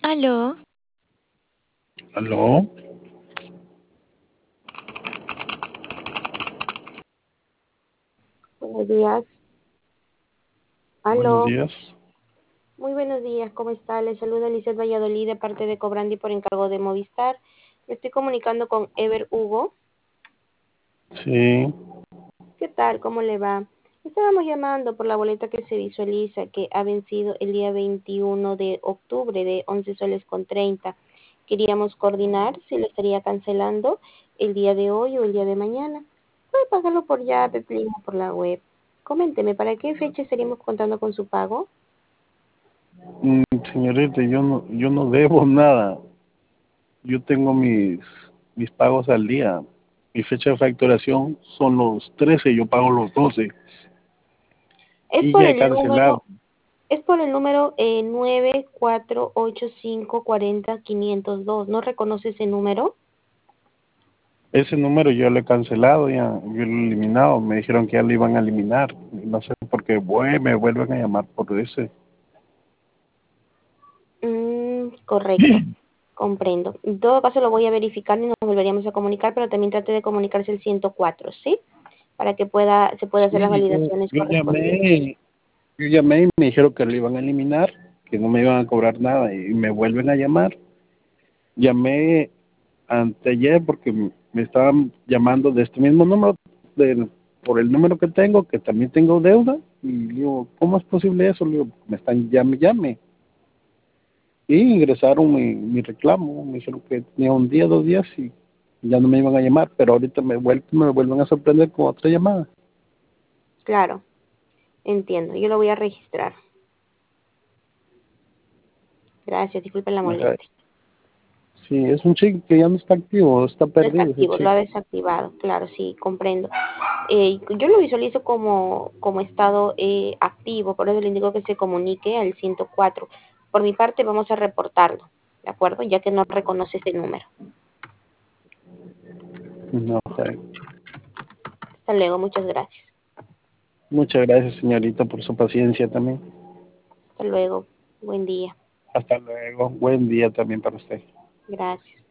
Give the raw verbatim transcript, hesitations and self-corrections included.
Aló, ¿Aló? Buenos días. Buenos Aló. días. Muy buenos días. ¿Cómo está? Le saluda Lizeth Valladolid de parte de Cobrandi por encargo de Movistar. Me estoy comunicando con Ever Hugo. Sí. ¿Qué tal? ¿Cómo le va? Estábamos llamando por la boleta que se visualiza que ha vencido el día veintiuno de octubre de once soles con treinta. Queríamos coordinar si lo estaría cancelando el día de hoy o el día de mañana. Puede pagarlo por llave, Plin, o por la web. Coménteme, ¿para qué fecha estaríamos contando con su pago? Mm, señorita, yo no, yo no debo nada. Yo tengo mis, mis pagos al día. Mi fecha de facturación son los trece, yo pago los doce. Es Y por ya he el cancelado. número, es por el número eh, nueve cuatro ocho cinco cuatro cero quinientos dos. ¿No reconoce ese número? Ese número yo lo he cancelado, ya, yo lo he eliminado. Me dijeron que ya lo iban a eliminar. No sé por qué vue- me vuelven a llamar por ese. Mm, correcto, comprendo. En todo caso lo voy a verificar y nos volveríamos a comunicar, pero también trate de comunicarse el ciento cuatro, ¿sí? Para que pueda, se pueda hacer las Sí, yo, validaciones yo correspondientes. llamé, yo llamé y me dijeron que lo iban a eliminar, que no me iban a cobrar nada y me vuelven a llamar. Llamé anteayer porque me estaban llamando de este mismo número, del- por el número que tengo, que también tengo deuda, y digo, ¿cómo es posible eso? Le digo, me están llame, llame. Y ingresaron mi, mi reclamo, me dijeron que tenía un día, dos días y ya no me iban a llamar, pero ahorita me, vuel- me vuelven a sorprender con otra llamada. Claro, entiendo. Yo lo voy a registrar. Gracias, disculpen la Ajá. molestia. Sí, es un chico que ya no está activo, está No está perdido ese activo, lo ha chico. desactivado, claro, sí, comprendo. Eh, yo lo visualizo como, como estado eh, activo, por eso le indico que se comunique al ciento cuatro. Por mi parte, vamos a reportarlo, ¿de acuerdo? Ya que no reconoce ese número. No sé. Hasta luego, muchas gracias. Muchas gracias, señorita, por su paciencia también. Hasta luego, buen día. Hasta luego. Buen día también para usted. Gracias.